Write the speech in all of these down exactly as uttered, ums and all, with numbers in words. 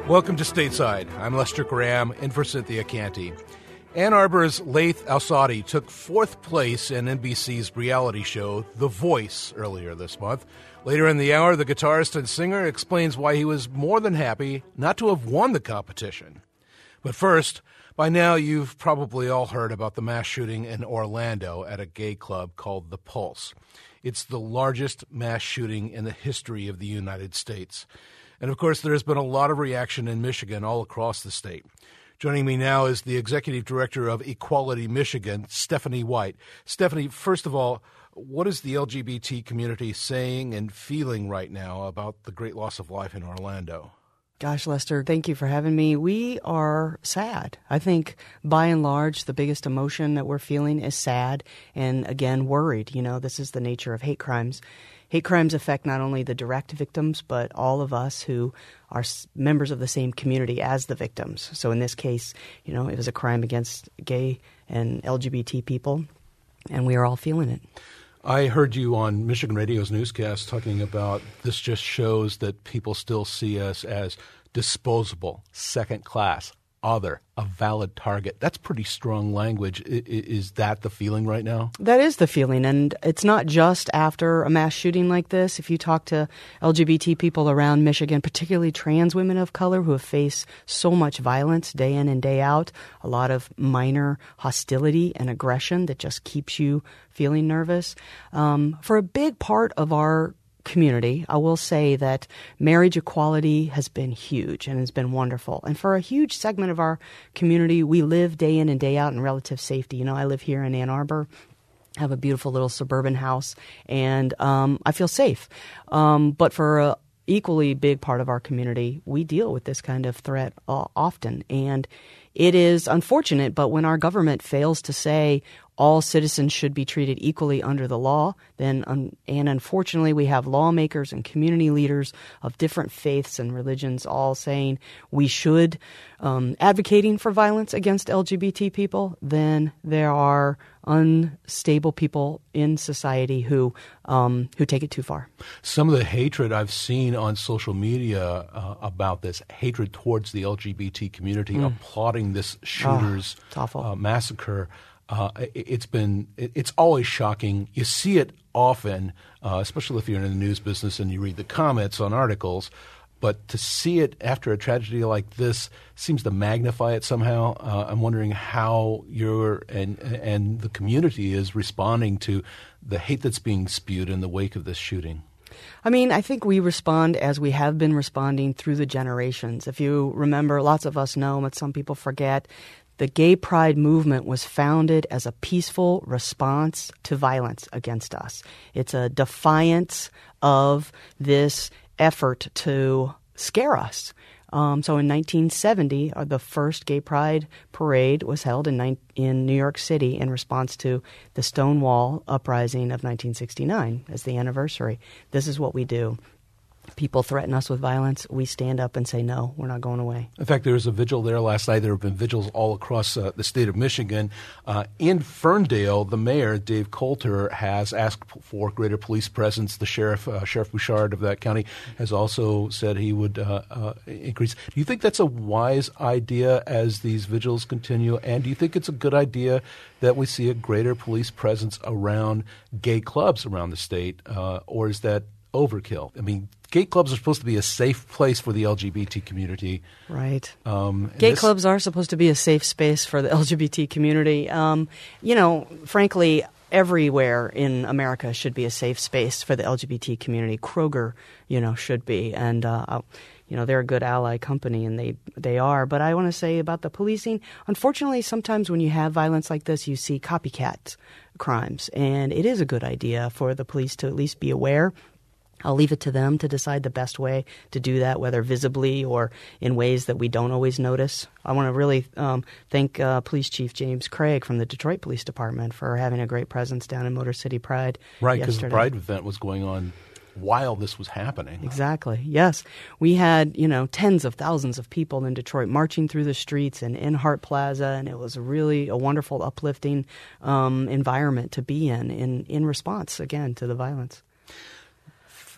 Welcome to Stateside. I'm Lester Graham, in for Cynthia Canty. Ann Arbor's Laith Al-Saadi took fourth place in N B C's reality show, The Voice, earlier this month. Later in the hour, the guitarist and singer explains why he was more than happy not to have won the competition. But first, by now you've probably all heard about the mass shooting in Orlando at a gay club called The Pulse. It's the largest mass shooting in the history of the United States. And, of course, there has been a lot of reaction in Michigan all across the state. Joining me now is the Executive Director of Equality Michigan, Stephanie White. Stephanie, first of all, what is the L G B T community saying and feeling right now about the great loss of life in Orlando? Gosh, Lester, thank you for having me. We are sad. I think, by and large, the biggest emotion that we're feeling is sad and, again, worried. You know, this is the nature of hate crimes. Hate crimes affect not only the direct victims, but all of us who are members of the same community as the victims. So in this case, you know, it was a crime against gay and L G B T people, and we are all feeling it. I heard you on Michigan Radio's newscast talking about this just shows that people still see us as disposable, second class, other, a valid target. That's pretty strong language. Is that the feeling right now? That is the feeling, and it's not just after a mass shooting like this. If you talk to L G B T people around Michigan, particularly trans women of color who have faced so much violence day in and day out, a lot of minor hostility and aggression that just keeps you feeling nervous. Um, for a big part of our community, I will say that marriage equality has been huge and has been wonderful. And for a huge segment of our community, we live day in and day out in relative safety. You know, I live here in Ann Arbor, have a beautiful little suburban house, and um, I feel safe. Um, but for a equally big part of our community, we deal with this kind of threat uh, often. And it is unfortunate, but when our government fails to say all citizens should be treated equally under the law, then um, and unfortunately we have lawmakers and community leaders of different faiths and religions all saying we should um, advocating for violence against L G B T people, then there are unstable people in society who um, who take it too far. Some of the hatred I've seen on social media uh, about this, hatred towards the L G B T community, mm. applauding this shooter's oh, uh, massacre, uh, it, it's been it, it's always shocking. You see it often, uh, especially if you're in the news business and you read the comments on articles. But to see it after a tragedy like this seems to magnify it somehow. Uh, I'm wondering how you're and and the community is responding to the hate that's being spewed in the wake of this shooting. I mean, I think we respond as we have been responding through the generations. If you remember, lots of us know, but some people forget, the gay pride movement was founded as a peaceful response to violence against us. It's a defiance of this effort to scare us. Um, so in nineteen seventy, uh, the first gay pride parade was held in, ni- in New York City in response to the Stonewall uprising of nineteen sixty-nine as the anniversary. This is what we do. People threaten us with violence. We stand up and say, no, we're not going away. In fact, there was a vigil there last night. There have been vigils all across uh, the state of Michigan. Uh, in Ferndale, the mayor, Dave Coulter, has asked for greater police presence. The sheriff, uh, Sheriff Bouchard of that county, has also said he would uh, uh, increase. Do you think that's a wise idea as these vigils continue? And do you think it's a good idea that we see a greater police presence around gay clubs around the state? Uh, or is that overkill? I mean, gay clubs are supposed to be a safe place for the L G B T community. Right. Um, gay this- clubs are supposed to be a safe space for the L G B T community. Um, you know, frankly, everywhere in America should be a safe space for the L G B T community. Kroger, you know, should be. And, uh, you know, they're a good ally company, and they, they are. But I want to say about the policing, unfortunately, sometimes when you have violence like this, you see copycat crimes. And it is a good idea for the police to at least be aware. I'll leave it to them to decide the best way to do that, whether visibly or in ways that we don't always notice. I want to really um, thank uh, Police Chief James Craig from the Detroit Police Department for having a great presence down in Motor City Pride Right, because the yesterday. Pride event was going on while this was happening. Exactly. Yes. We had, you know, tens of thousands of people in Detroit marching through the streets and in Hart Plaza, and it was really a wonderful, uplifting um, environment to be in, in, in response, again, to the violence.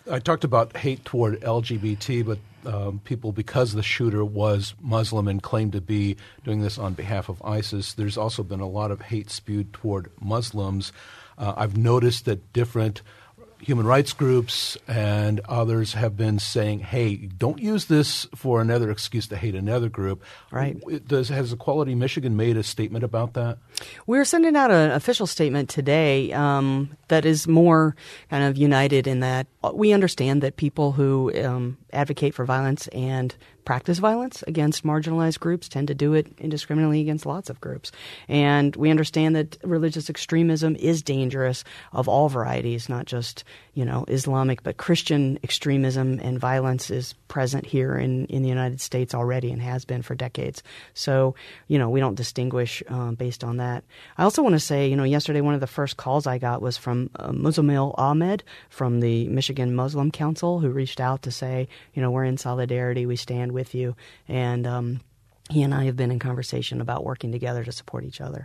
I talked about hate toward L G B T, but um, people, because the shooter was Muslim and claimed to be doing this on behalf of ISIS, there's also been a lot of hate spewed toward Muslims. Uh, I've noticed that different human rights groups and others have been saying, hey, don't use this for another excuse to hate another group. Right. Does, has Equality Michigan made a statement about that? We're sending out an official statement today um, that is more kind of united in that we understand that people who um, advocate for violence and practice violence against marginalized groups tend to do it indiscriminately against lots of groups. And we understand that religious extremism is dangerous of all varieties, not just, you know, Islamic, but Christian extremism and violence is present here in, in the United States already and has been for decades. So, you know, we don't distinguish um, based on that. I also want to say, you know, yesterday one of the first calls I got was from uh, Muzammil Ahmed from the Michigan Muslim Council, who reached out to say, you know, we're in solidarity, we stand with you. And um, he and I have been in conversation about working together to support each other.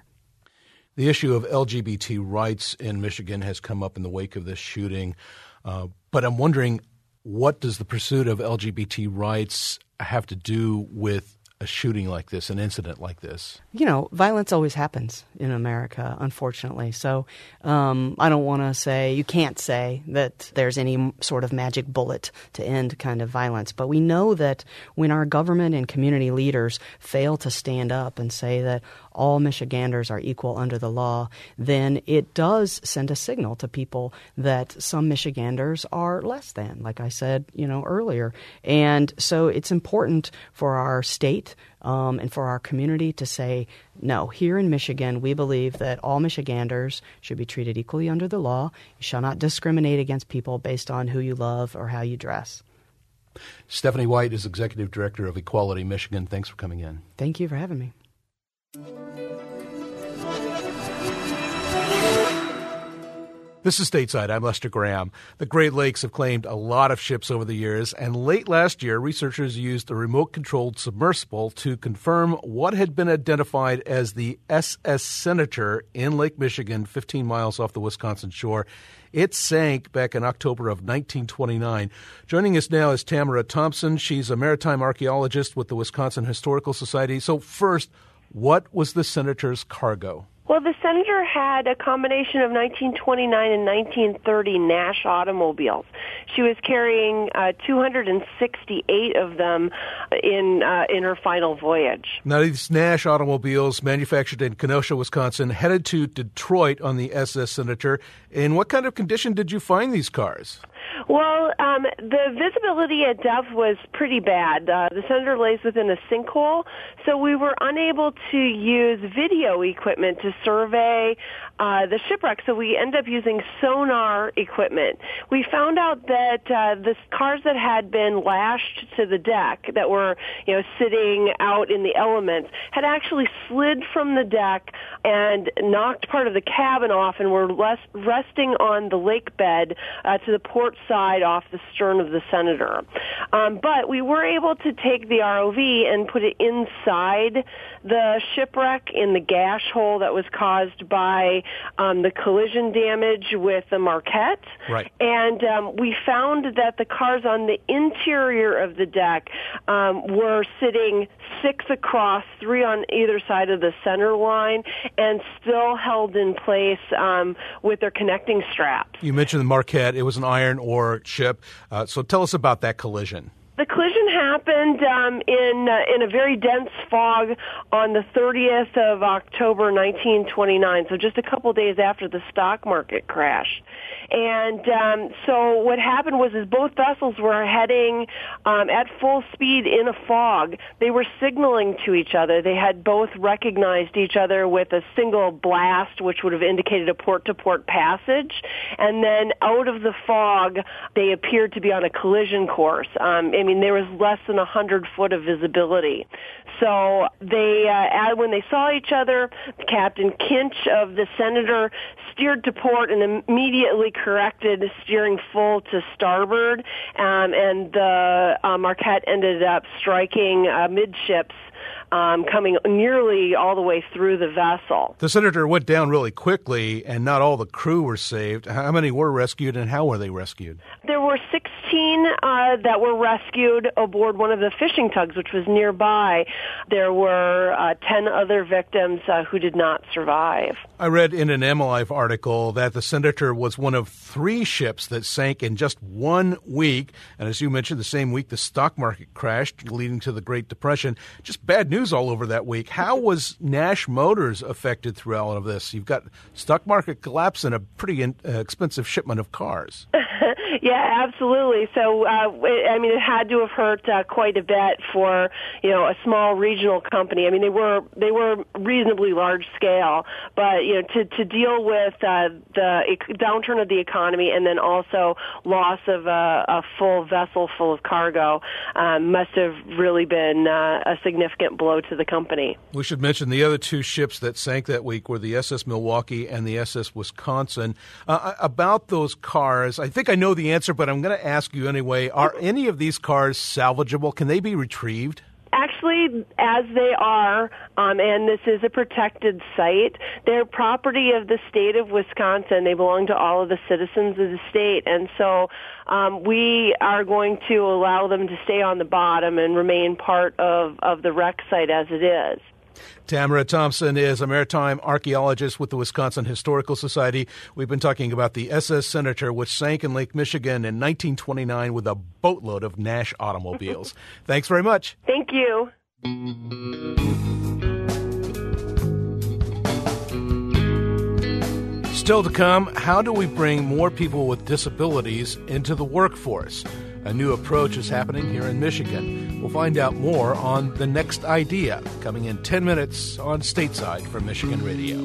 The issue of L G B T rights in Michigan has come up in the wake of this shooting. Uh, but I'm wondering, what does the pursuit of L G B T rights have to do with a shooting like this, an incident like this? You know, violence always happens in America, unfortunately. So um, I don't want to say, you can't say that there's any sort of magic bullet to end kind of violence. But we know that when our government and community leaders fail to stand up and say that all Michiganders are equal under the law, then it does send a signal to people that some Michiganders are less than, like I said, you know, earlier. And so it's important for our state um, and for our community to say, no, here in Michigan, we believe that all Michiganders should be treated equally under the law. You shall not discriminate against people based on who you love or how you dress. Stephanie White is Executive Director of Equality Michigan. Thanks for coming in. Thank you for having me. This is Stateside. I'm Lester Graham. The Great Lakes have claimed a lot of ships over the years, and late last year, researchers used a remote-controlled submersible to confirm what had been identified as the S S Senator in Lake Michigan, fifteen miles off the Wisconsin shore. It sank back in October of nineteen twenty-nine. Joining us now is Tamara Thompson. She's a maritime archaeologist with the Wisconsin Historical Society. So first, what was the Senator's cargo? Well, the Senator had a combination of nineteen twenty-nine and nineteen thirty Nash automobiles. She was carrying uh, two hundred sixty-eight of them in uh, in her final voyage. Now, these Nash automobiles, manufactured in Kenosha, Wisconsin, headed to Detroit on the S S Senator. In what kind of condition did you find these cars? Well, um, the visibility at depth was pretty bad. Uh, the Senator lays within a sinkhole, so we were unable to use video equipment to survey uh, the shipwreck, so we ended up using sonar equipment. We found out that uh, the cars that had been lashed to the deck, that were, you know, sitting out in the elements, had actually slid from the deck and knocked part of the cabin off and were less resting on the lake bed uh, to the port side off the stern of the Senator. Um, but we were able to take the R O V and put it inside the shipwreck in the gash hole that was caused by um, the collision damage with the Marquette. Right. And um, we found that the cars on the interior of the deck um, were sitting six across, three on either side of the center line, and still held in place um, with their connecting straps. You mentioned the Marquette. It was an iron ore ship. Uh, so tell us about that collision. The collision happened um, in uh, in a very dense fog on the thirtieth of October, nineteen twenty-nine. So just a couple days after the stock market crash. And um, so what happened was, is both vessels were heading um, at full speed in a fog. They were signaling to each other. They had both recognized each other with a single blast, which would have indicated a port-to-port passage. And then out of the fog, they appeared to be on a collision course. Um, I mean, there was less than one hundred foot of visibility. So they, uh, when they saw each other, Captain Kinch of the Senator steered to port and immediately corrected, steering full to starboard, um, and the uh, Marquette ended up striking uh, midships um, coming nearly all the way through the vessel. The Senator went down really quickly, and not all the crew were saved. How many were rescued, and how were they rescued? There were sixteen uh, that were rescued aboard one of the fishing tugs, which was nearby. There were uh, ten other victims uh, who did not survive. I read in an M Life article that the Senator was one of three ships that sank in just one week. And as you mentioned, the same week the stock market crashed, leading to the Great Depression. Just bad news all over that week. How was Nash Motors affected through all of this? You've got stock market collapse and a pretty in, uh, expensive shipment of cars. Yeah, absolutely. So, uh, it, I mean, it had to have hurt uh, quite a bit for, you know, a small regional company. I mean, they were they were reasonably large scale, but you know, to to deal with uh, the e- downturn of the economy and then also loss of a, a full vessel full of cargo um, must have really been uh, a significant blow to the company. We should mention the other two ships that sank that week were the S S Milwaukee and the S S Wisconsin. Uh, about those cars, I think I know the answer, but I'm going to ask you anyway. Are any of these cars salvageable? Can they be retrieved? Actually, as they are, um, and this is a protected site, they're property of the state of Wisconsin. They belong to all of the citizens of the state. And so um, we are going to allow them to stay on the bottom and remain part of, of the wreck site as it is. Tamara Thompson is a maritime archaeologist with the Wisconsin Historical Society. We've been talking about the S S Senator, which sank in Lake Michigan in nineteen twenty-nine with a boatload of Nash automobiles. Thanks very much. Thank you. Still to come, how do we bring more people with disabilities into the workforce? A new approach is happening here in Michigan. We'll find out more on The Next Idea, coming in ten minutes on Stateside for Michigan Radio.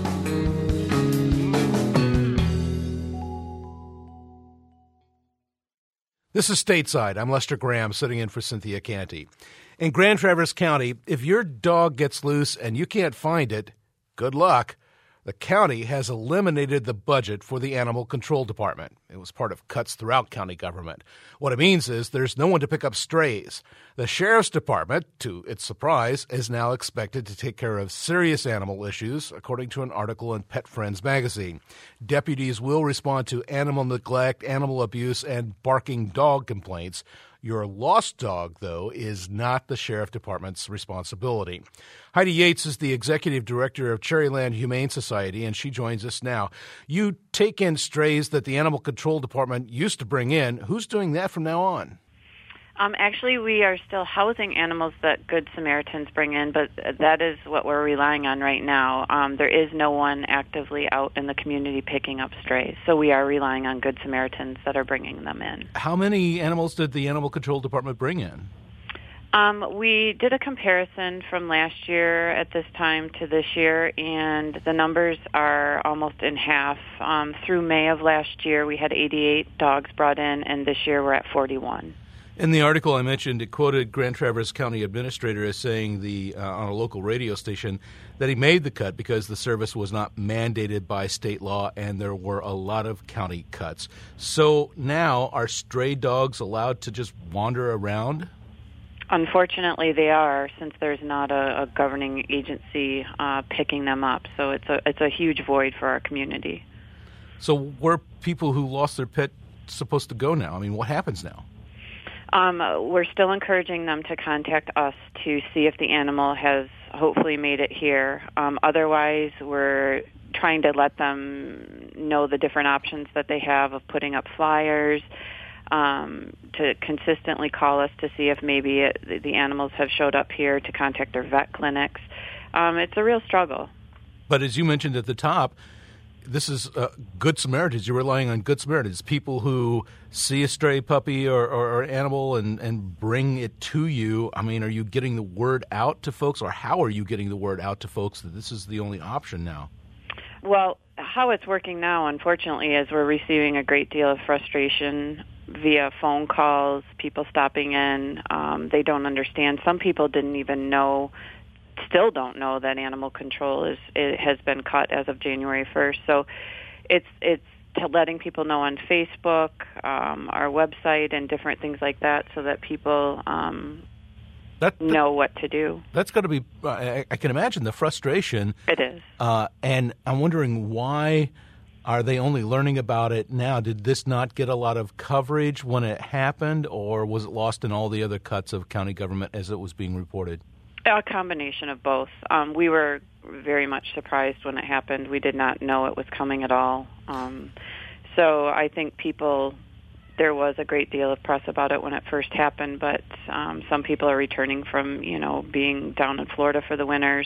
This is Stateside. I'm Lester Graham, sitting in for Cynthia Canty. In Grand Traverse County, if your dog gets loose and you can't find it, good luck. The county has eliminated the budget for the Animal Control Department. It was part of cuts throughout county government. What it means is there's no one to pick up strays. The Sheriff's Department, to its surprise, is now expected to take care of serious animal issues, according to an article in Pet Friends magazine. Deputies will respond to animal neglect, animal abuse, and barking dog complaints. Your lost dog, though, is not the Sheriff Department's responsibility. Heidi Yates is the executive director of Cherryland Humane Society, and she joins us now. You take in strays that the Animal Control Department used to bring in. Who's doing that from now on? Um, actually, we are still housing animals that Good Samaritans bring in, but that is what we're relying on right now. Um, there is no one actively out in the community picking up strays, so we are relying on Good Samaritans that are bringing them in. How many animals did the Animal Control Department bring in? Um, we did a comparison from last year at this time to this year, and the numbers are almost in half. Um, through May of last year, we had eighty-eight dogs brought in, and this year we're at forty-one. In the article I mentioned, it quoted Grand Traverse County Administrator as saying the uh, on a local radio station that he made the cut because the service was not mandated by state law and there were a lot of county cuts. So now, are stray dogs allowed to just wander around? Unfortunately, they are, since there's not a, a governing agency uh, picking them up. So it's a it's a huge void for our community. So where are people who lost their pet supposed to go now? I mean, what happens now? Um, we're still encouraging them to contact us to see if the animal has hopefully made it here. Um, otherwise, we're trying to let them know the different options that they have of putting up flyers, um, to consistently call us to see if maybe it, the animals have showed up here, to contact their vet clinics. Um, it's a real struggle. But as you mentioned at the top, this is uh, Good Samaritans. You're relying on Good Samaritans, people who see a stray puppy or, or, or animal and, and bring it to you. I mean, are you getting the word out to folks, or how are you getting the word out to folks that this is the only option now? Well, how it's working now, unfortunately, is we're receiving a great deal of frustration via phone calls, people stopping in. Um, they don't understand. Some people didn't even know still don't know that animal control is it has been cut as of January first. So it's it's to letting people know on Facebook, um, our website, and different things like that, so that people um, that, that, know what to do. That's got to be, uh, I, I can imagine the frustration. It is. Uh, and I'm wondering, why are they only learning about it now? Did this not get a lot of coverage when it happened, or was it lost in all the other cuts of county government as it was being reported? A combination of both. Um, we were very much surprised when it happened. We did not know it was coming at all. Um, so I think people, there was a great deal of press about it when it first happened, but um, some people are returning from, you know, being down in Florida for the winters.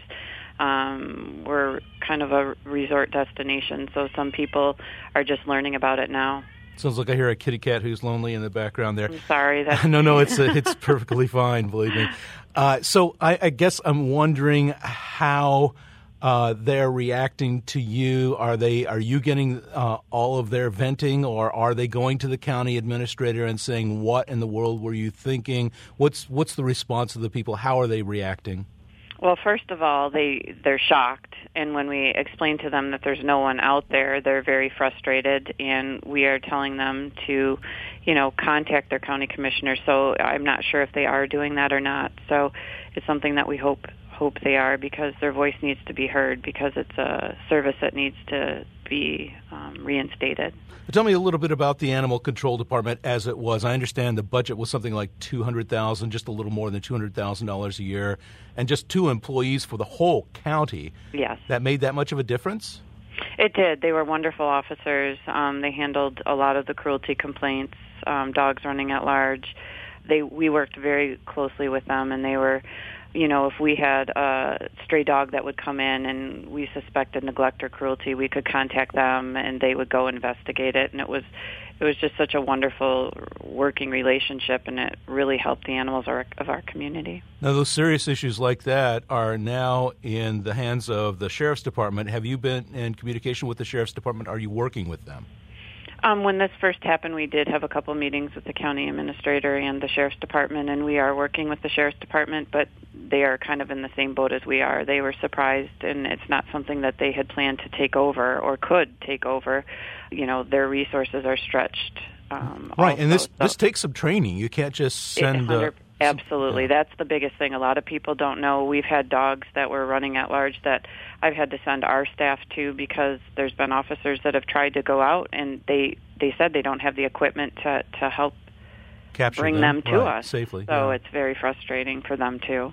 Um, we're kind of a resort destination, so some people are just learning about it now. Sounds like I hear a kitty cat who's lonely in the background there. I'm sorry. That's no, no, it's uh, it's perfectly fine, believe me. Uh, so I, I guess I'm wondering how uh, they're reacting to you. Are they? Are you getting uh, all of their venting, or are they going to the county administrator and saying, "What in the world were you thinking?" What's what's the response of the people? How are they reacting? Well, first of all, they, they're shocked, and when we explain to them that there's no one out there, they're very frustrated, and we are telling them to, you know, contact their county commissioner. So I'm not sure if they are doing that or not. So it's something that we hope hope they are, because their voice needs to be heard, because it's a service that needs to be um, reinstated. Tell me a little bit about the Animal Control Department as it was. I understand the budget was something like two hundred thousand dollars, just a little more than two hundred thousand dollars a year, and just two employees for the whole county. Yes. That made that much of a difference? It did. They were wonderful officers. Um, they handled a lot of the cruelty complaints, um, dogs running at large. They we worked very closely with them, and they were, you know, if we had a stray dog that would come in and we suspected neglect or cruelty, we could contact them and they would go investigate it. And it was it was just such a wonderful working relationship, and it really helped the animals of our, of our community. Now, those serious issues like that are now in the hands of the Sheriff's Department. Have you been in communication with the Sheriff's Department? Are you working with them? Um, when this first happened, we did have a couple meetings with the county administrator and the Sheriff's Department, and we are working with the Sheriff's Department, but they are kind of in the same boat as we are. They were surprised, and it's not something that they had planned to take over or could take over. You know, their resources are stretched. Um, right, also, and this so this takes some training. You can't just send... Uh, Absolutely. Yeah. That's the biggest thing. A lot of people don't know. We've had dogs that were running at large that I've had to send our staff to, because there's been officers that have tried to go out, and they, they said they don't have the equipment to, to help Capture bring them, them to right, us. safely. So yeah. it's very frustrating for them, too.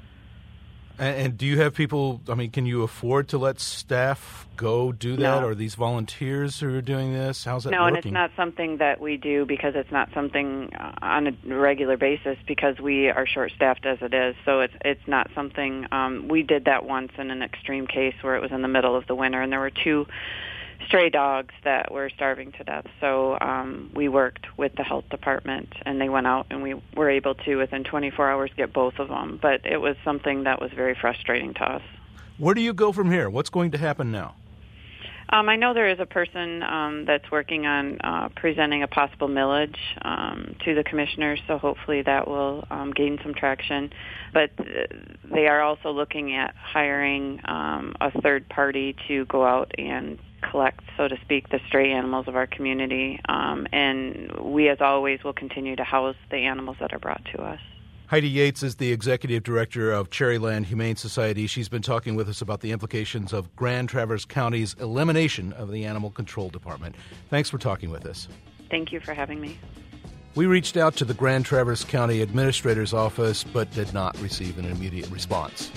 And, and do you have people, I mean, can you afford to let staff go do that? No. Or are these volunteers who are doing this? How's that no, working? And it's not something that we do because it's not something uh, on a regular basis, because we are short-staffed as it is. So it's it's not something, um, we did that once in an extreme case where it was in the middle of the winter, and there were two stray dogs that were starving to death. So um, we worked with the health department, and they went out, and we were able to, within twenty-four hours, get both of them. But it was something that was very frustrating to us. Where do you go from here? What's going to happen now? Um, I know there is a person um, that's working on uh, presenting a possible millage um, to the commissioners, so hopefully that will um, gain some traction. But uh, they are also looking at hiring um, a third party to go out and collect, so to speak, the stray animals of our community. Um, and we, as always, will continue to house the animals that are brought to us. Heidi Yates is the executive director of Cherryland Humane Society. She's been talking with us about the implications of Grand Traverse County's elimination of the Animal Control Department. Thanks for talking with us. Thank you for having me. We reached out to the Grand Traverse County Administrator's Office, but did not receive an immediate response.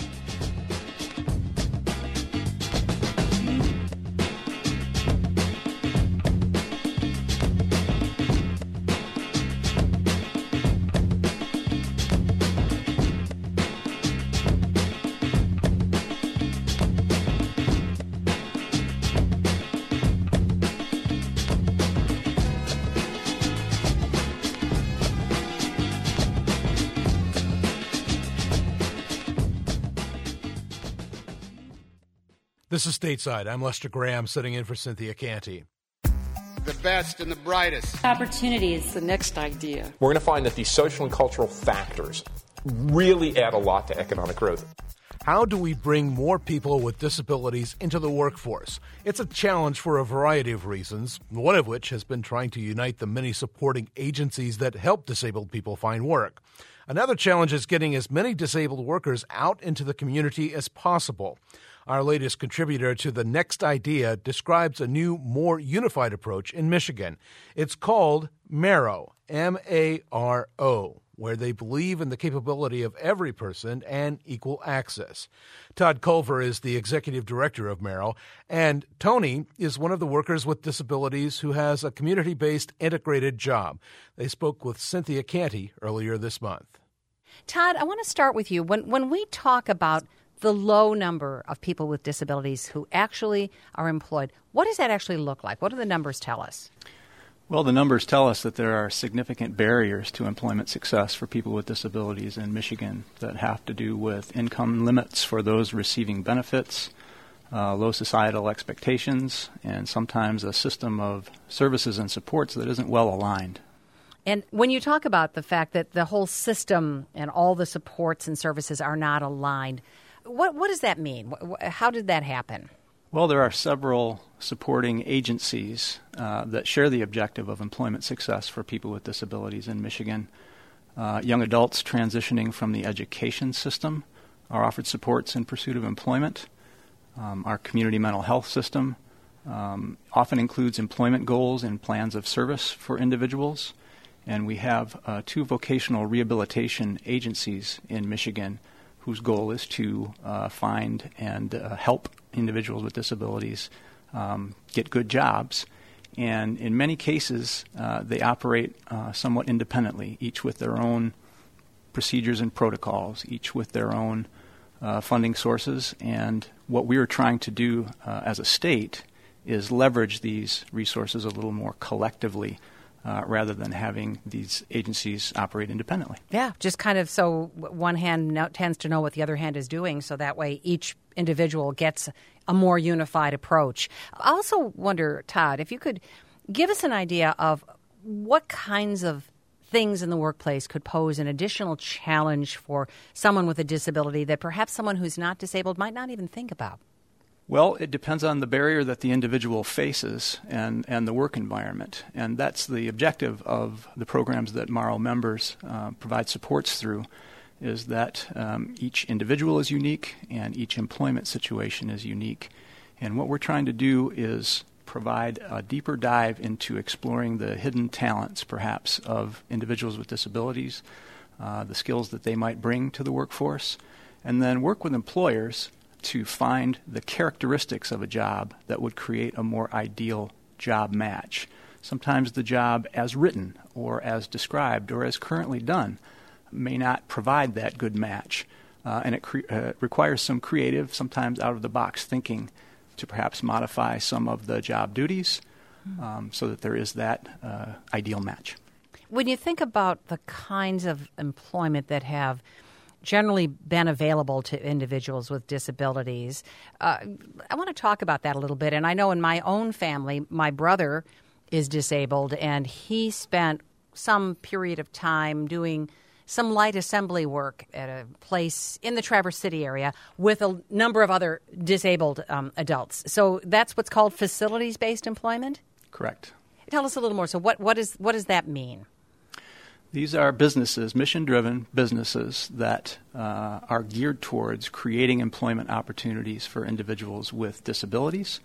This is Stateside. I'm Lester Graham, sitting in for Cynthia Canty. The best and the brightest. Opportunities. The next idea. We're going to find that these social and cultural factors really add a lot to economic growth. How do we bring more people with disabilities into the workforce? It's a challenge for a variety of reasons, one of which has been trying to unite the many supporting agencies that help disabled people find work. Another challenge is getting as many disabled workers out into the community as possible. Our latest contributor to The Next Idea describes a new, more unified approach in Michigan. It's called Maro, M A R O, where they believe in the capability of every person and equal access. Todd Culver is the executive director of Maro, and Tony is one of the workers with disabilities who has a community-based integrated job. They spoke with Cynthia Canty earlier this month. Todd, I want to start with you. When when we talk about the low number of people with disabilities who actually are employed, what does that actually look like? What do the numbers tell us? Well, the numbers tell us that there are significant barriers to employment success for people with disabilities in Michigan that have to do with income limits for those receiving benefits, uh, low societal expectations, and sometimes a system of services and supports that isn't well aligned. And when you talk about the fact that the whole system and all the supports and services are not aligned, what what does that mean? How did that happen? Well, there are several supporting agencies uh, that share the objective of employment success for people with disabilities in Michigan. Uh, young adults transitioning from the education system are offered supports in pursuit of employment. Um, our community mental health system um, often includes employment goals and plans of service for individuals. And we have uh, two vocational rehabilitation agencies in Michigan whose goal is to uh, find and uh, help individuals with disabilities um, get good jobs. And in many cases, uh, they operate uh, somewhat independently, each with their own procedures and protocols, each with their own uh, funding sources. And what we are trying to do uh, as a state is leverage these resources a little more collectively, Uh, rather than having these agencies operate independently. Yeah, just kind of so one hand no, tends to know what the other hand is doing, so that way each individual gets a more unified approach. I also wonder, Todd, if you could give us an idea of what kinds of things in the workplace could pose an additional challenge for someone with a disability that perhaps someone who's not disabled might not even think about. Well, it depends on the barrier that the individual faces and, and the work environment. And that's the objective of the programs that Maro members uh, provide supports through, is that um, each individual is unique and each employment situation is unique. And what we're trying to do is provide a deeper dive into exploring the hidden talents, perhaps, of individuals with disabilities, uh, the skills that they might bring to the workforce, and then work with employers to find the characteristics of a job that would create a more ideal job match. Sometimes the job as written or as described or as currently done may not provide that good match, uh, and it cre- uh, requires some creative, sometimes out-of-the-box thinking to perhaps modify some of the job duties um, so that there is that uh, ideal match. When you think about the kinds of employment that have generally been available to individuals with disabilities, Uh, I want to talk about that a little bit. And I know in my own family, my brother is disabled, and he spent some period of time doing some light assembly work at a place in the Traverse City area with a number of other disabled um, adults. So that's what's called facilities-based employment? Correct. Tell us a little more. So what, what, is, what does that mean? These are businesses, mission-driven businesses that uh, are geared towards creating employment opportunities for individuals with disabilities.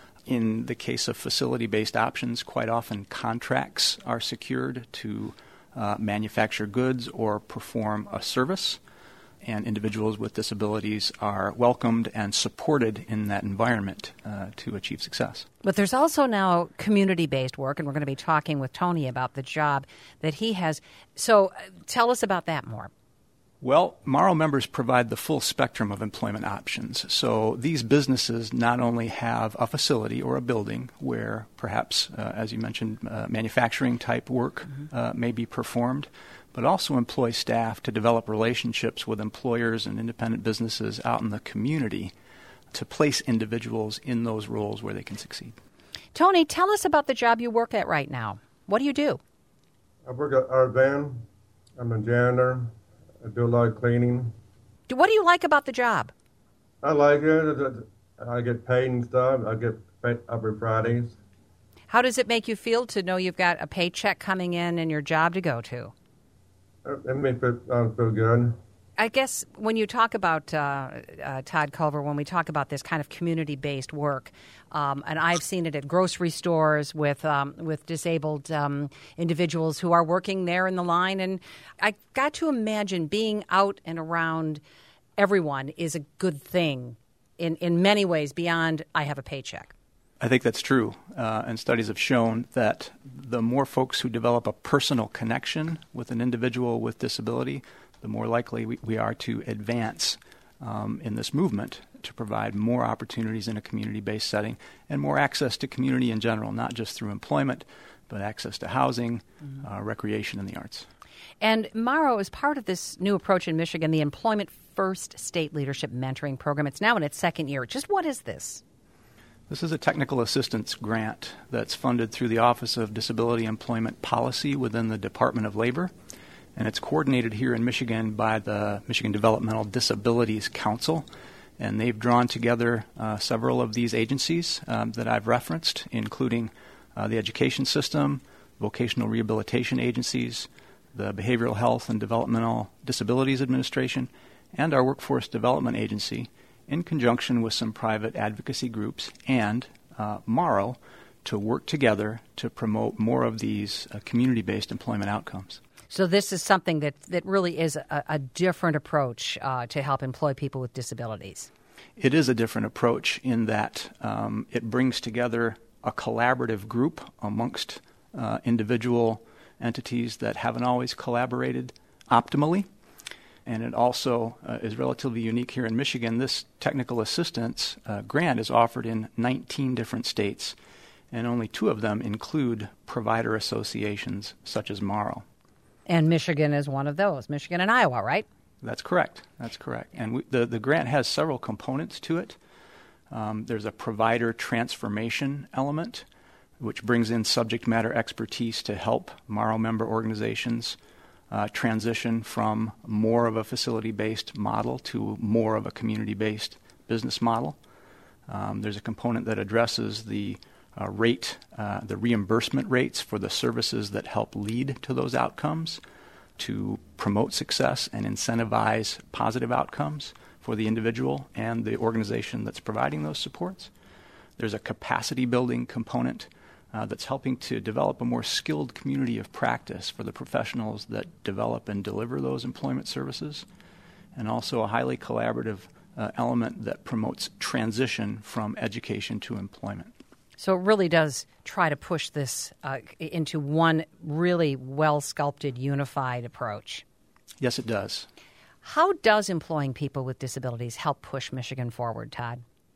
In the case of facility-based options, quite often contracts are secured to uh, manufacture goods or perform a service, and individuals with disabilities are welcomed and supported in that environment uh, to achieve success. But there's also now community-based work, and we're going to be talking with Tony about the job that he has. So uh, tell us about that more. Well, Maro members provide the full spectrum of employment options. So these businesses not only have a facility or a building where perhaps, uh, as you mentioned, uh, manufacturing-type work mm-hmm. uh, may be performed, but also employ staff to develop relationships with employers and independent businesses out in the community to place individuals in those roles where they can succeed. Tony, tell us about the job you work at right now. What do you do? I work at our van. I'm a janitor. I do a lot of cleaning. What do you like about the job? I like it. I get paid and stuff. I get paid every Fridays. How does it make you feel to know you've got a paycheck coming in and your job to go to? It makes me feel, feel good. I guess when you talk about, uh, uh, Todd Culver, when we talk about this kind of community-based work, um, and I've seen it at grocery stores with um, with disabled um, individuals who are working there in the line, and I got to imagine being out and around everyone is a good thing in, in many ways beyond I have a paycheck. I think that's true, uh, and studies have shown that the more folks who develop a personal connection with an individual with disability, the more likely we, we are to advance um, in this movement to provide more opportunities in a community-based setting and more access to community in general, not just through employment, but access to housing, mm-hmm. uh, recreation, and the arts. And Morrow is part of this new approach in Michigan, the Employment First State Leadership Mentoring Program. It's now in its second year. Just what is this? This is a technical assistance grant that's funded through the Office of Disability Employment Policy within the Department of Labor, and it's coordinated here in Michigan by the Michigan Developmental Disabilities Council, and they've drawn together uh, several of these agencies um, that I've referenced, including uh, the education system, vocational rehabilitation agencies, the Behavioral Health and Developmental Disabilities Administration, and our Workforce Development Agency, in conjunction with some private advocacy groups and uh, Morrow, to work together to promote more of these uh, community-based employment outcomes. So this is something that, that really is a, a different approach uh, to help employ people with disabilities. It is a different approach in that um, it brings together a collaborative group amongst uh, individual entities that haven't always collaborated optimally. And it also uh, is relatively unique here in Michigan. This technical assistance uh, grant is offered in nineteen different states, and only two of them include provider associations such as Morrow. And Michigan is one of those, Michigan and Iowa, right? That's correct. That's correct. And we, the, the grant has several components to it. Um, there's a provider transformation element, which brings in subject matter expertise to help Morrow member organizations Uh, transition from more of a facility-based model to more of a community-based business model. Um, there's a component that addresses the uh, rate, uh, the reimbursement rates for the services that help lead to those outcomes, to promote success and incentivize positive outcomes for the individual and the organization that's providing those supports. There's a capacity-building component Uh, that's helping to develop a more skilled community of practice for the professionals that develop and deliver those employment services, and also a highly collaborative uh, element that promotes transition from education to employment. So it really does try to push this uh, into one really well-sculpted, unified approach. Yes, it does. How does employing people with disabilities help push Michigan forward, Todd?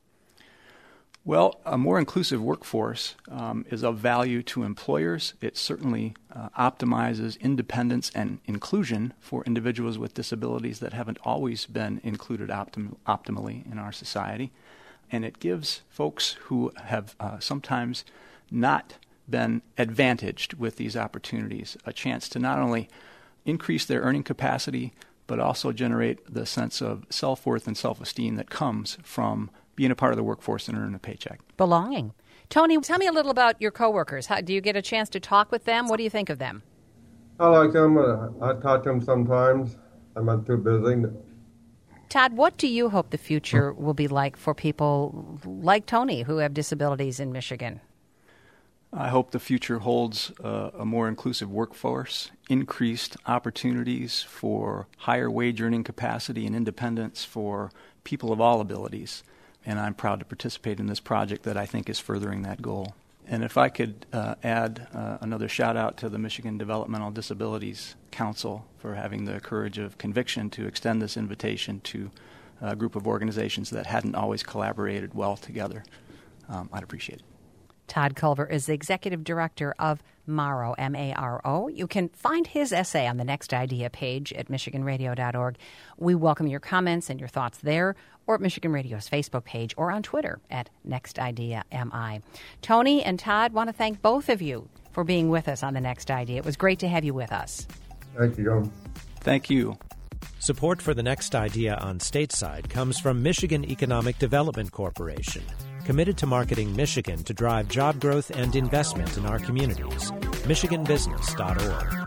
Well, a more inclusive workforce um, is of value to employers. It certainly uh, optimizes independence and inclusion for individuals with disabilities that haven't always been included optim- optimally in our society. And it gives folks who have uh, sometimes not been advantaged with these opportunities a chance to not only increase their earning capacity, but also generate the sense of self-worth and self-esteem that comes from being a part of the workforce and earning a paycheck. Belonging. Tony, tell me a little about your coworkers. How, do you get a chance to talk with them? What do you think of them? I like them. Uh, I talk to them sometimes. I'm not too busy. Todd, what do you hope the future will be like for people like Tony who have disabilities in Michigan? I hope the future holds uh, a more inclusive workforce, increased opportunities for higher wage earning capacity and independence for people of all abilities. And I'm proud to participate in this project that I think is furthering that goal. And if I could uh, add uh, another shout out to the Michigan Developmental Disabilities Council for having the courage of conviction to extend this invitation to a group of organizations that hadn't always collaborated well together, um, I'd appreciate it. Todd Culver is the executive director of Morrow, M A R O. You can find his essay on the Next Idea page at michigan radio dot org. We welcome your comments and your thoughts there, or at Michigan Radio's Facebook page, or on Twitter at Next Idea M I. Tony and Todd, want to thank both of you for being with us on the Next Idea. It was great to have you with us. Thank you. Thank you. Support for The Next Idea on Stateside comes from Michigan Economic Development Corporation, committed to marketing Michigan to drive job growth and investment in our communities. michigan business dot org.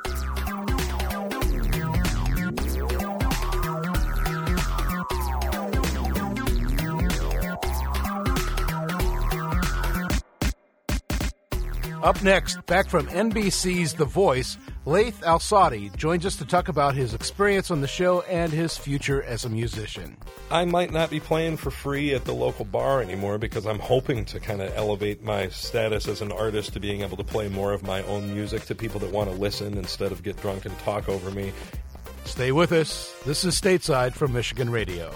Up next, back from N B C's The Voice, Laith Al-Saadi joins us to talk about his experience on the show and his future as a musician. I might not be playing for free at the local bar anymore because I'm hoping to kind of elevate my status as an artist to being able to play more of my own music to people that want to listen instead of get drunk and talk over me. Stay with us. This is Stateside from Michigan Radio.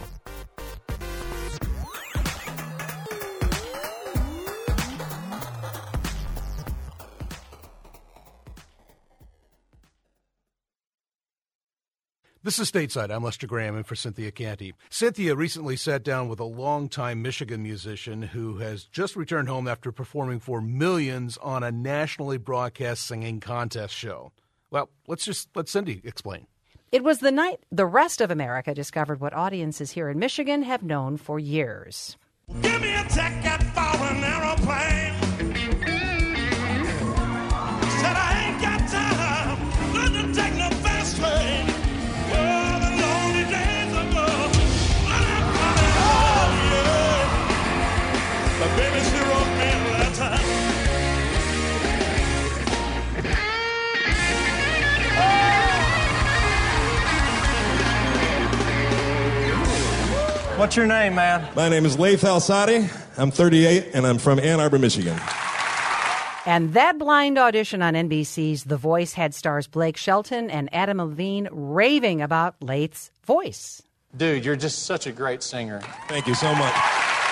This is Stateside. I'm Lester Graham in for Cynthia Canty. Cynthia recently sat down with a longtime Michigan musician who has just returned home after performing for millions on a nationally broadcast singing contest show. Well, let's just let Cindy explain. It was the night the rest of America discovered what audiences here in Michigan have known for years. Give me a ticket for an aeroplane. Said I ain't got time, not to take no fast train. Baby, she wrote me a letter. What's your name, man? My name is Laith Al-Saadi. I'm thirty-eight, and I'm from Ann Arbor, Michigan. And that blind audition on N B C's The Voice had stars Blake Shelton and Adam Levine raving about Laith's voice. Dude, you're just such a great singer. Thank you so much.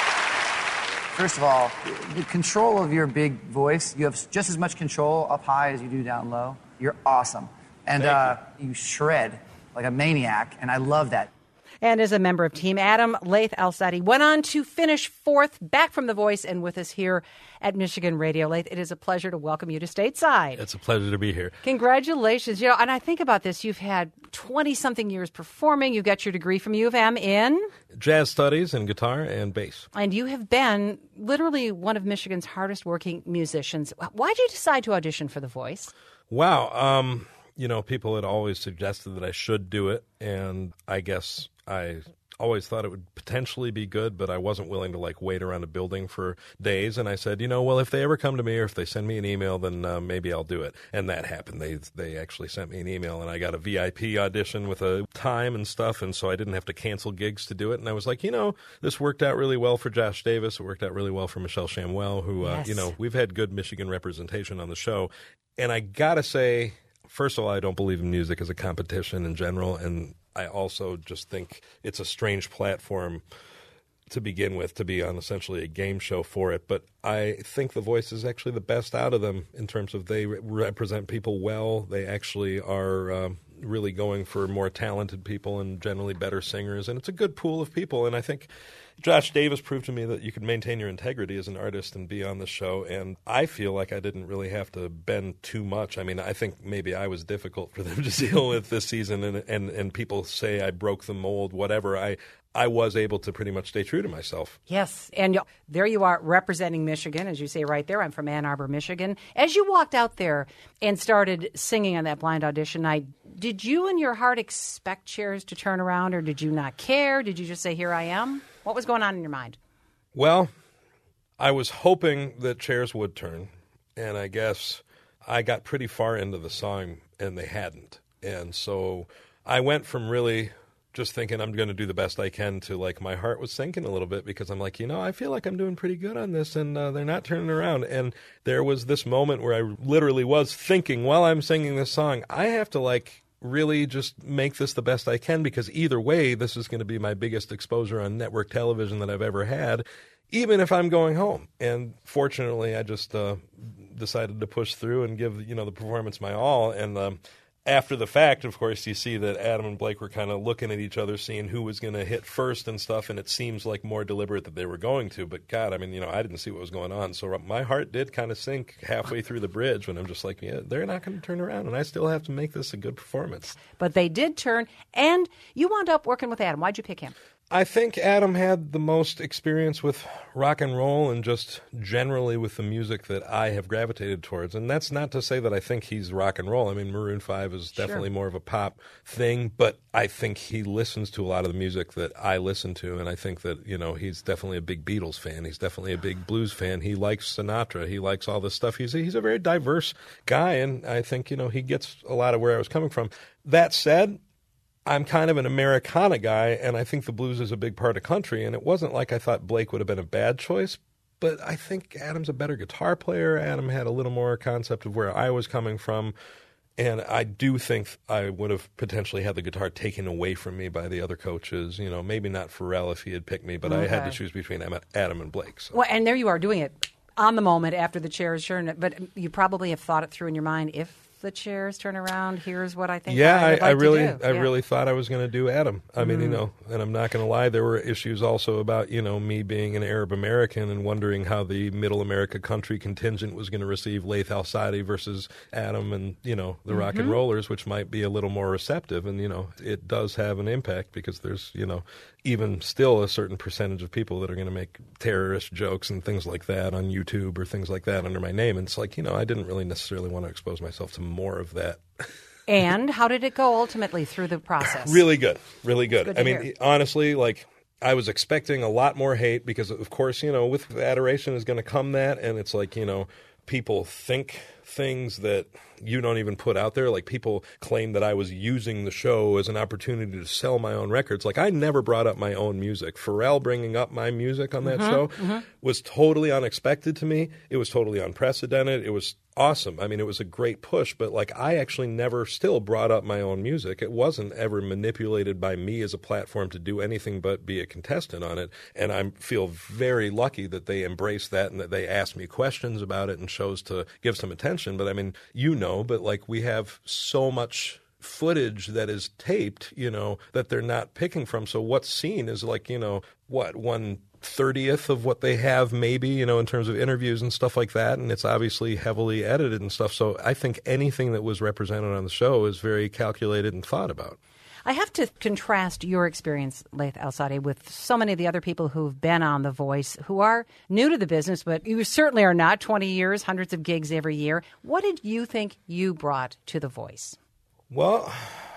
First of all, the control of your big voice, you have just as much control up high as you do down low. You're awesome. And uh, you. you shred like a maniac, and I love that. And as a member of Team Adam, Laith Al-Saadi went on to finish fourth, back from The Voice and with us here at Michigan Radio. Laith, it is a pleasure to welcome you to Stateside. It's a pleasure to be here. Congratulations. You know, and I think about this, you've had twenty-something years performing. You got your degree from U of M in? Jazz studies and guitar and bass. And you have been literally one of Michigan's hardest working musicians. Why did you decide to audition for The Voice? Wow. Um, you know, people had always suggested that I should do it, and I guess I always thought it would potentially be good, but I wasn't willing to, like, wait around a building for days. And I said, you know, well, if they ever come to me or if they send me an email, then uh, maybe I'll do it. And that happened. They they actually sent me an email, and I got a V I P audition with a time and stuff, and so I didn't have to cancel gigs to do it. And I was like, you know, this worked out really well for Josh Davis. It worked out really well for Michelle Shamwell, who, uh, yes. you know, we've had good Michigan representation on the show. And I got to say, first of all, I don't believe in music as a competition in general, and I also just think it's a strange platform to begin with, to be on essentially a game show for it. But I think The Voice is actually the best out of them in terms of they re- represent people well. They actually are um, really going for more talented people and generally better singers. And it's a good pool of people. And I think Josh Davis proved to me that you can maintain your integrity as an artist and be on the show. And I feel like I didn't really have to bend too much. I mean, I think maybe I was difficult for them to deal with this season. And, and, and people say I broke the mold, whatever. I I was able to pretty much stay true to myself. Yes, and there you are representing Michigan, as you say right there. I'm from Ann Arbor, Michigan. As you walked out there and started singing on that blind audition night, did you in your heart expect Chairs to turn around, or did you not care? Did you just say, here I am? What was going on in your mind? Well, I was hoping that Chairs would turn, and I guess I got pretty far into the song, and they hadn't. And so I went from really just thinking I'm going to do the best I can to, like, my heart was sinking a little bit because I'm like, you know, I feel like I'm doing pretty good on this, and uh, they're not turning around. And there was this moment where I literally was thinking while I'm singing this song, I have to, like, really just make this the best I can, because either way, this is going to be my biggest exposure on network television that I've ever had, even if I'm going home. And fortunately, I just uh, decided to push through and give, you know, the performance my all. And um, after the fact, of course, you see that Adam and Blake were kind of looking at each other, seeing who was going to hit first and stuff, and it seems like more deliberate that they were going to. But, God, I mean, you know, I didn't see what was going on. So my heart did kind of sink halfway through the bridge when I'm just like, yeah, they're not going to turn around, and I still have to make this a good performance. But they did turn, and you wound up working with Adam. Why'd you pick him? I think Adam had the most experience with rock and roll and just generally with the music that I have gravitated towards. And that's not to say that I think he's rock and roll. I mean, Maroon five is definitely Sure. more of a pop thing, but I think he listens to a lot of the music that I listen to. And I think that, you know, he's definitely a big Beatles fan. He's definitely a big blues fan. He likes Sinatra. He likes all this stuff. He's a, he's a very diverse guy, and I think, you know, he gets a lot of where I was coming from. That said, I'm kind of an Americana guy, and I think the blues is a big part of country, and it wasn't like I thought Blake would have been a bad choice, but I think Adam's a better guitar player. Adam had a little more concept of where I was coming from, and I do think I would have potentially had the guitar taken away from me by the other coaches. You know, maybe not Pharrell if he had picked me, but okay. I had to choose between Adam and Blake. So. Well, and there you are doing it on the moment after the chairs turn, but you probably have thought it through in your mind. If the chairs turn around, here's what I think yeah, I would like I, I really, to do. I yeah. really thought I was going to do Adam. I mean, Mm. you know, and I'm not going to lie, there were issues also about, you know, me being an Arab American and wondering how the Middle America country contingent was going to receive Laith Al-Sadi versus Adam and, you know, the Mm-hmm. Rock and Rollers, which might be a little more receptive. And, you know, it does have an impact because there's, you know, even still a certain percentage of people that are going to make terrorist jokes and things like that on YouTube or things like that under my name. And it's like, you know, I didn't really necessarily want to expose myself to more of that. And how did it go ultimately through the process? Really good. Really good. good to I mean, hear. honestly, like, I was expecting a lot more hate because, of course, you know, with adoration is going to come that. And it's like, you know, people think things that you don't even put out there. Like, people claim that I was using the show as an opportunity to sell my own records. Like, I never brought up my own music. Pharrell bringing up my music on that Mm-hmm, show mm-hmm. was totally unexpected to me. It was totally unprecedented. It was awesome. I mean, it was a great push, but like, I actually never still brought up my own music. It wasn't ever manipulated by me as a platform to do anything but be a contestant on it. And I feel very lucky that they embraced that and that they asked me questions about it and chose to give some attention. But I mean, you know, but like, we have so much footage that is taped, you know, that they're not picking from. So what's seen is like, you know, what, one thirtieth of what they have maybe, you know, in terms of interviews and stuff like that. And it's obviously heavily edited and stuff. So I think anything that was represented on the show is very calculated and thought about. I have to contrast your experience, Laith Al-Sadi, with so many of the other people who've been on The Voice who are new to the business, but you certainly are not. twenty years, hundreds of gigs every year. What did you think you brought to The Voice? Well,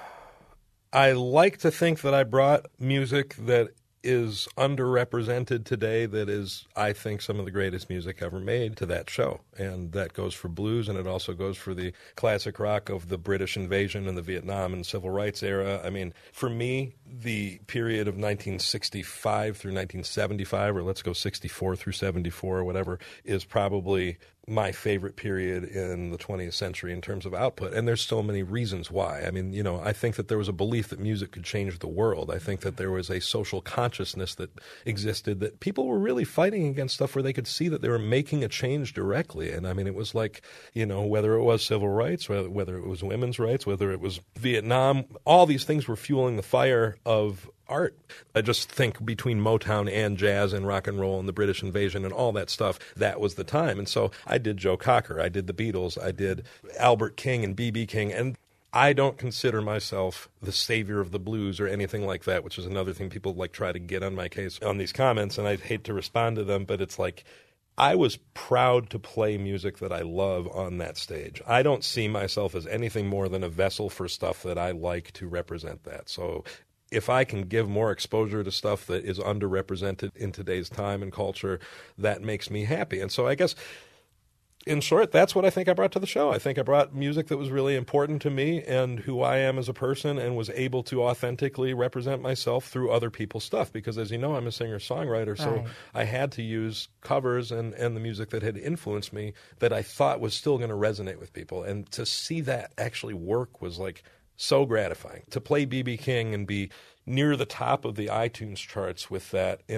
I like to think that I brought music that is underrepresented today, that is, I think, some of the greatest music ever made to that show. And that goes for blues, and it also goes for the classic rock of the British invasion and the Vietnam and civil rights era. I mean, for me, the period of nineteen sixty-five through nineteen seventy-five, or let's go sixty-four through seventy-four, or whatever, is probably my favorite period in the twentieth century in terms of output. And there's so many reasons why. I mean, you know, I think that there was a belief that music could change the world. I think that there was a social consciousness that existed, that people were really fighting against stuff where they could see that they were making a change directly. And I mean, it was like, you know, whether it was civil rights, whether, whether it was women's rights, whether it was Vietnam, all these things were fueling the fire of art. I just think between Motown and jazz and rock and roll and the British invasion and all that stuff, that was the time. And so I did Joe Cocker, I did the Beatles, I did Albert King and B B King, and I don't consider myself the savior of the blues or anything like that, which is another thing people like try to get on my case on these comments, and I hate to respond to them, but it's like, I was proud to play music that I love on that stage. I don't see myself as anything more than a vessel for stuff that I like to represent that. So if I can give more exposure to stuff that is underrepresented in today's time and culture, that makes me happy. And so I guess, in short, that's what I think I brought to the show. I think I brought music that was really important to me and who I am as a person, and was able to authentically represent myself through other people's stuff. Because as you know, I'm a singer-songwriter, so Right. I had to use covers and, and the music that had influenced me that I thought was still going to resonate with people. And to see that actually work was like so gratifying. To play B B King and be near the top of the iTunes charts with that in a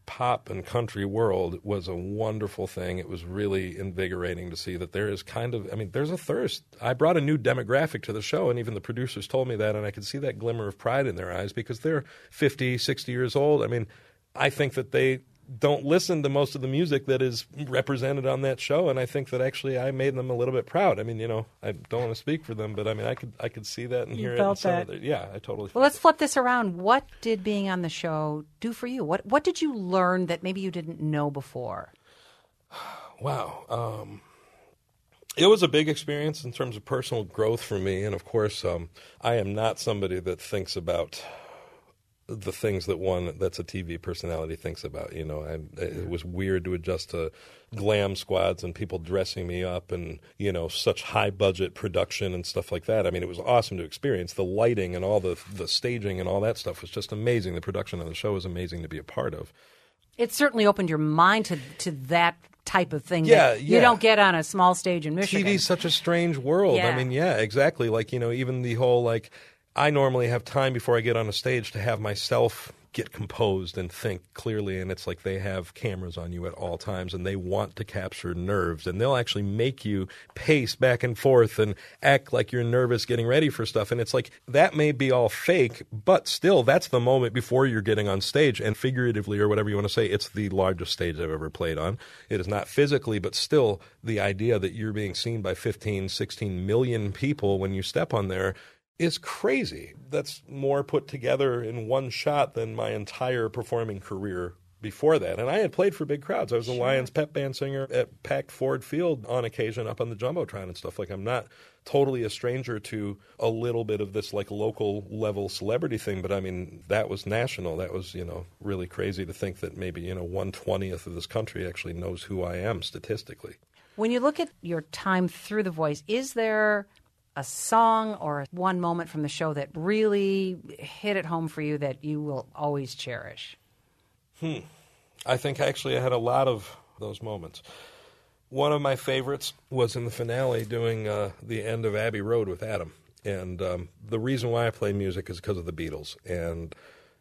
pop and country world was a wonderful thing. It was really invigorating to see that there is kind of, I mean, there's a thirst. I brought a new demographic to the show, and even the producers told me that, and I could see that glimmer of pride in their eyes because they're fifty, sixty years old. I mean, I think that they don't listen to most of the music that is represented on that show, and I think that actually I made them a little bit proud. I mean, you know, I don't want to speak for them, but I mean, I could I could see that and You hear felt it. In some that. of their, yeah, I totally. Well, let's flip this around. What did being on the show do for you? What What did you learn that maybe you didn't know before? Wow. Um, it was a big experience in terms of personal growth for me, and of course, um, I am not somebody that thinks about the things that one that's a T V personality thinks about. You know, I, it was weird to adjust to glam squads and people dressing me up and, you know, such high budget production and stuff like that. I mean, it was awesome to experience. The lighting and all the the staging and all that stuff was just amazing. The production of the show was amazing to be a part of. It certainly opened your mind to to that type of thing Yeah, that yeah. you don't get on a small stage in Michigan. T V's such a strange world. Yeah. I mean, yeah, exactly. Like, you know, even the whole, like, I normally have time before I get on a stage to have myself get composed and think clearly, and it's like they have cameras on you at all times, and they want to capture nerves, and they'll actually make you pace back and forth and act like you're nervous getting ready for stuff, and it's like that may be all fake, but still, that's the moment before you're getting on stage, and figuratively, or whatever you want to say, it's the largest stage I've ever played on. It is not physically, but still, the idea that you're being seen by fifteen, sixteen million people when you step on there is crazy. That's more put together in one shot than my entire performing career before that. And I had played for big crowds. I was a Sure. Lions pep band singer at packed Ford Field on occasion up on the Jumbotron and stuff. Like, I'm not totally a stranger to a little bit of this like local level celebrity thing, but I mean, that was national. That was, you know, really crazy to think that maybe, you know, one twentieth of this country actually knows who I am statistically. When you look at your time through The Voice, is there a song or one moment from the show that really hit it home for you that you will always cherish? Hmm. I think actually I had a lot of those moments. One of my favorites was in the finale doing uh, the end of Abbey Road with Adam. And um, the reason why I play music is because of the Beatles. And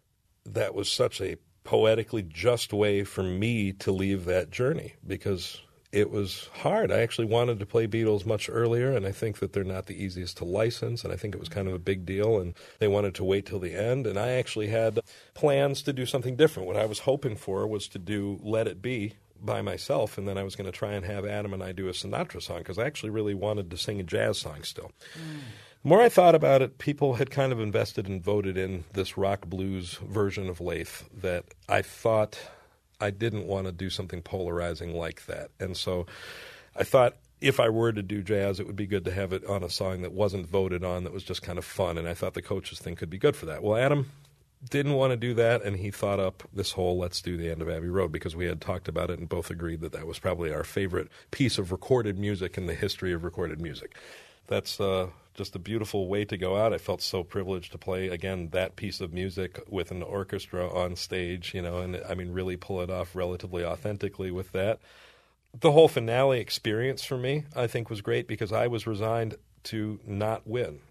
that was such a poetically just way for me to leave that journey because it was hard. I actually wanted to play Beatles much earlier, and I think that they're not the easiest to license, and I think it was kind of a big deal, and they wanted to wait till the end, and I actually had plans to do something different. What I was hoping for was to do Let It Be by myself, and then I was going to try and have Adam and I do a Sinatra song, because I actually really wanted to sing a jazz song still. Mm. The more I thought about it, people had kind of invested and voted in this rock blues version of Laith that I thought I didn't want to do something polarizing like that. And so I thought if I were to do jazz, it would be good to have it on a song that wasn't voted on, that was just kind of fun. And I thought the coaches thing could be good for that. Well, Adam didn't want to do that, and he thought up this whole let's do the end of Abbey Road because we had talked about it and both agreed that that was probably our favorite piece of recorded music in the history of recorded music. That's uh, just a beautiful way to go out. I felt so privileged to play, again, that piece of music with an orchestra on stage, you know, and I mean, really pull it off relatively authentically with that. The whole finale experience for me, I think, was great because I was resigned to not win.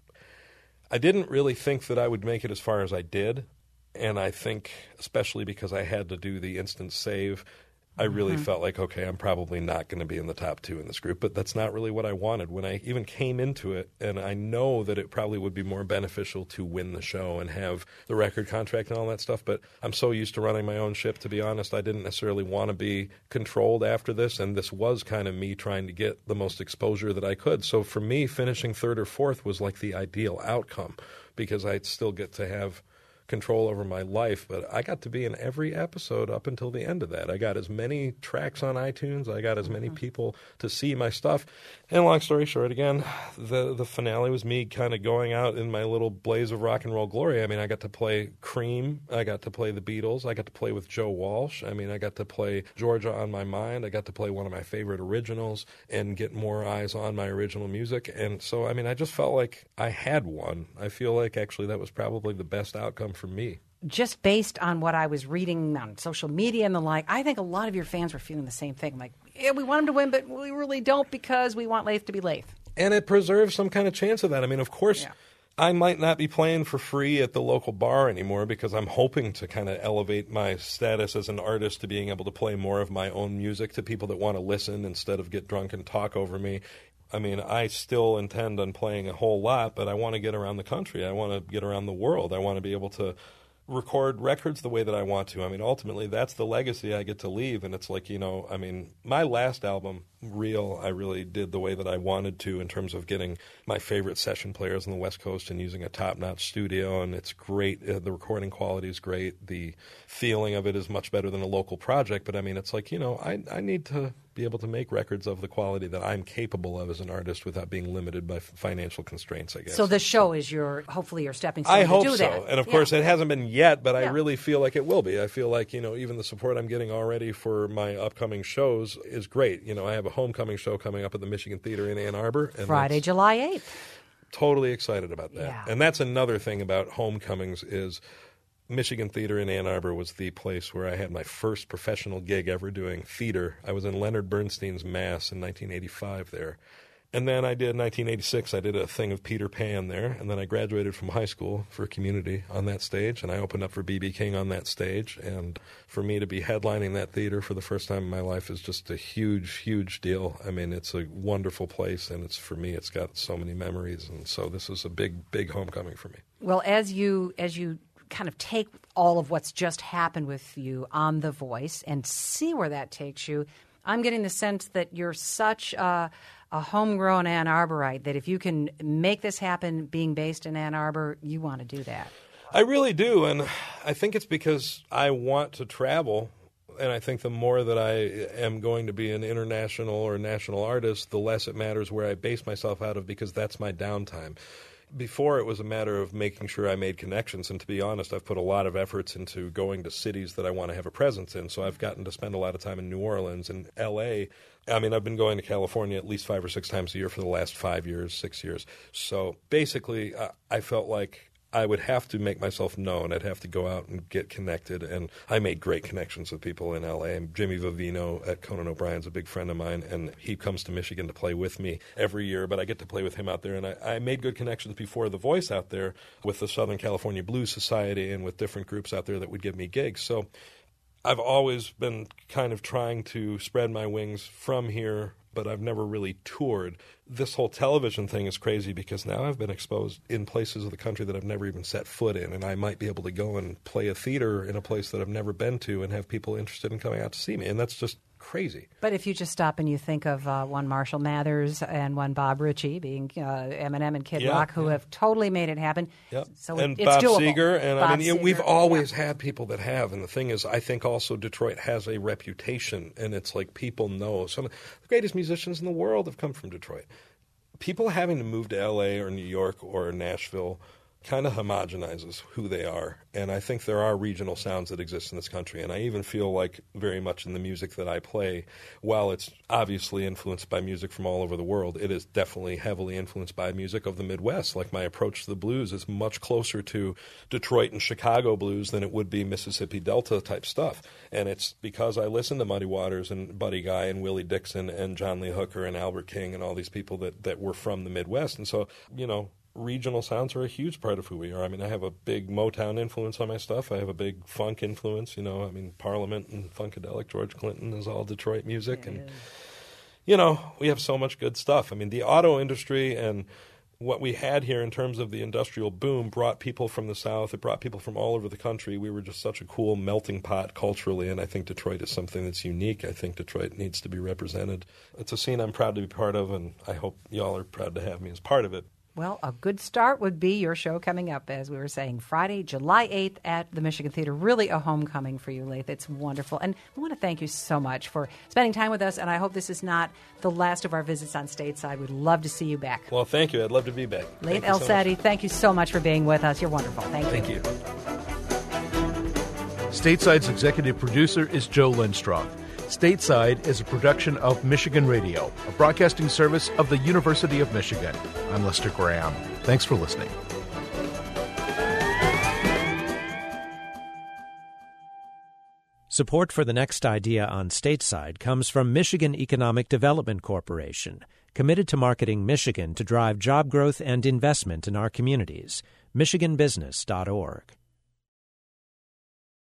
I didn't really think that I would make it as far as I did, and I think, especially because I had to do the instant save, I really mm-hmm. felt like, okay, I'm probably not going to be in the top two in this group, but that's not really what I wanted. When I even came into it, and I know that it probably would be more beneficial to win the show and have the record contract and all that stuff, but I'm so used to running my own ship, to be honest, I didn't necessarily want to be controlled after this, and this was kind of me trying to get the most exposure that I could. So for me, finishing third or fourth was like the ideal outcome because I'd still get to have control over my life, but I got to be in every episode up until the end of that. I got as many tracks on iTunes, I got as many people to see my stuff, and long story short, again, the the finale was me kind of going out in my little blaze of rock and roll glory. I mean, I got to play Cream, I got to play the Beatles, I got to play with Joe Walsh, I mean, I got to play Georgia on My Mind, I got to play one of my favorite originals and get more eyes on my original music, and so, I mean, I just felt like I had one. I feel like actually that was probably the best outcome for me. Just based on what I was reading on social media and the like, I think a lot of your fans were feeling the same thing. Like, yeah, we want him to win, but we really don't because we want Laith to be Laith. And it preserves some kind of chance of that. I mean, of course, yeah. I might not be playing for free at the local bar anymore because I'm hoping to kind of elevate my status as an artist to being able to play more of my own music to people that want to listen instead of get drunk and talk over me. I mean, I still intend on playing a whole lot, but I want to get around the country. I want to get around the world. I want to be able to record records the way that I want to. I mean, ultimately, that's the legacy I get to leave. And it's like, you know, I mean, my last album, Real, I really did the way that I wanted to in terms of getting my favorite session players on the West Coast and using a top-notch studio. And it's great. Uh, the recording quality is great. The feeling of it is much better than a local project. But, I mean, it's like, you know, I, I need to be able to make records of the quality that I'm capable of as an artist without being limited by financial constraints, I guess. So the show is your, hopefully your stepping stone I to hope do so. that. And, of yeah. course, it hasn't been yet, but Yeah. I really feel like it will be. I feel like, you know, even the support I'm getting already for my upcoming shows is great. You know, I have a homecoming show coming up at the Michigan Theater in Ann Arbor. And Friday, July eighth. Totally excited about that. Yeah. And that's another thing about homecomings is Michigan Theater in Ann Arbor was the place where I had my first professional gig ever doing theater. I was in Leonard Bernstein's Mass in nineteen eighty-five there. And then I did nineteen eighty-six, I did a thing of Peter Pan there. And then I graduated from high school for Community on that stage. And I opened up for B B King on that stage. And for me to be headlining that theater for the first time in my life is just a huge, huge deal. I mean, it's a wonderful place. And it's for me, it's got so many memories. And so this is a big, big homecoming for me. Well, as you as you kind of take all of what's just happened with you on The Voice and see where that takes you, I'm getting the sense that you're such a, a homegrown Ann Arborite that if you can make this happen being based in Ann Arbor, you want to do that. I really do, and I think it's because I want to travel, and I think the more that I am going to be an international or national artist, the less it matters where I base myself out of because that's my downtime. Before, it was a matter of making sure I made connections, and to be honest, I've put a lot of efforts into going to cities that I want to have a presence in, so I've gotten to spend a lot of time in New Orleans and L A. I mean, I've been going to California at least five or six times a year for the last five years, six years. So basically, uh, I felt like I would have to make myself known. I'd have to go out and get connected, and I made great connections with people in L A. And Jimmy Vivino at Conan O'Brien's a big friend of mine, and he comes to Michigan to play with me every year, but I get to play with him out there. And I, I made good connections before The Voice out there with the Southern California Blues Society and with different groups out there that would give me gigs. So I've always been kind of trying to spread my wings from here, but I've never really toured. This whole television thing is crazy because now I've been exposed in places of the country that I've never even set foot in, and I might be able to go and play a theater in a place that I've never been to and have people interested in coming out to see me, and that's just crazy. But if you just stop and you think of uh, one Marshall Mathers and one Bob Ritchie, being uh, Eminem and Kid Yeah, Rock, who yeah. have totally made it happen. Yep. So and it's Bob doable. Seger, and Bob I mean, you know, we've Seger, always yeah. had people that have. And the thing is, I think also Detroit has a reputation, and it's like people know. Some of the greatest musicians in the world have come from Detroit. People having to move to L A or New York or Nashville kind of homogenizes who they are. And I think there are regional sounds that exist in this country. And I even feel like very much in the music that I play, while it's obviously influenced by music from all over the world, it is definitely heavily influenced by music of the Midwest. Like my approach to the blues is much closer to Detroit and Chicago blues than it would be Mississippi Delta type stuff. And it's because I listen to Muddy Waters and Buddy Guy and Willie Dixon and John Lee Hooker and Albert King and all these people that, that were from the Midwest. And so, you know, regional sounds are a huge part of who we are. I mean, I have a big Motown influence on my stuff. I have a big funk influence. You know, I mean, Parliament and Funkadelic, George Clinton is all Detroit music. Yeah. And, you know, we have so much good stuff. I mean, the auto industry and what we had here in terms of the industrial boom brought people from the South. It brought people from all over the country. We were just such a cool melting pot culturally, and I think Detroit is something that's unique. I think Detroit needs to be represented. It's a scene I'm proud to be part of, and I hope y'all are proud to have me as part of it. Well, a good start would be your show coming up, as we were saying, Friday, July eighth at the Michigan Theater. Really a homecoming for you, Laith. It's wonderful. And I want to thank you so much for spending time with us, and I hope this is not the last of our visits on Stateside. We'd love to see you back. Well, thank you. I'd love to be back. Laith El-Sadi, thank you so much for being with us. You're wonderful. Thank you. Thank you. Stateside's executive producer is Joe Lindstrom. Stateside is a production of Michigan Radio, a broadcasting service of the University of Michigan. I'm Lester Graham. Thanks for listening. Support for the next idea on Stateside comes from Michigan Economic Development Corporation, committed to marketing Michigan to drive job growth and investment in our communities. michigan business dot org.